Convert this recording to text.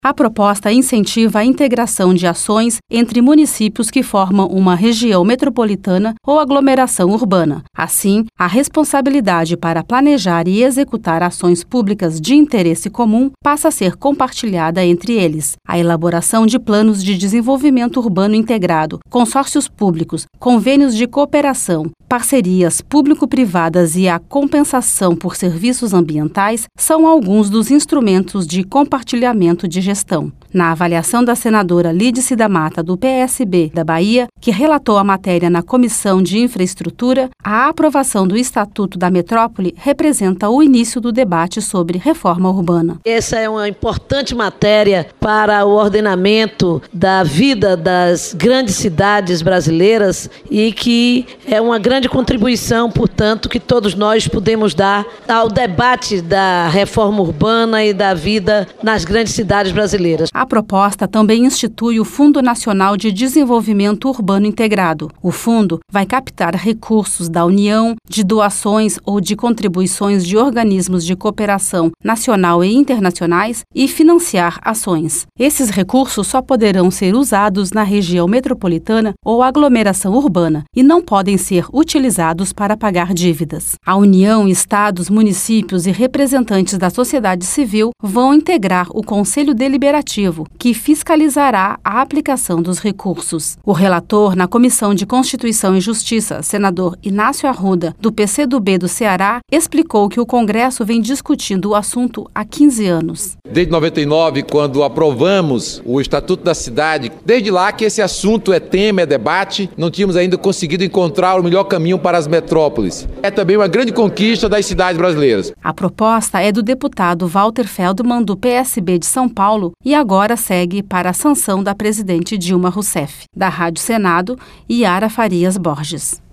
A proposta incentiva a integração de ações entre municípios que formam uma região metropolitana ou aglomeração urbana. Assim, a responsabilidade para planejar e executar ações públicas de interesse comum passa a ser compartilhada entre eles. A elaboração de planos de desenvolvimento urbano integrado, consórcios públicos, convênios de cooperação, parcerias público-privadas e a compensação por serviços ambientais são alguns dos instrumentos de compartilhamento de gestão. Na avaliação da senadora Lídice da Mata, do PSB da Bahia, que relatou a matéria na Comissão de Infraestrutura, a aprovação do Estatuto da Metrópole representa o início do debate sobre reforma urbana. Essa é uma importante matéria para o ordenamento da vida das grandes cidades brasileiras e que é uma grande contribuição, portanto, que todos nós podemos dar ao debate da reforma urbana e da vida nas grandes cidades brasileiras. A proposta também institui o Fundo Nacional de Desenvolvimento Urbano Integrado. O fundo vai captar recursos da União, de doações ou de contribuições de organismos de cooperação nacional e internacionais e financiar ações. Esses recursos só poderão ser usados na região metropolitana ou aglomeração urbana e não podem ser utilizados para pagar dívidas. A União, estados, municípios e representantes da sociedade civil vão integrar o Conselho Deliberativo, que fiscalizará a aplicação dos recursos. O relator na Comissão de Constituição e Justiça, senador Inácio Arruda, do PCdoB do Ceará, explicou que o Congresso vem discutindo o assunto há 15 anos. Desde 99, quando aprovamos o Estatuto da Cidade, desde lá que esse assunto é tema, é debate, não tínhamos ainda conseguido encontrar o melhor caminho para as metrópoles. É também uma grande conquista das cidades brasileiras. A proposta é do deputado Walter Feldman, do PSB de São Paulo, e agora segue para a sanção da presidente Dilma Rousseff. Da Rádio Senado, Yara Farias Borges.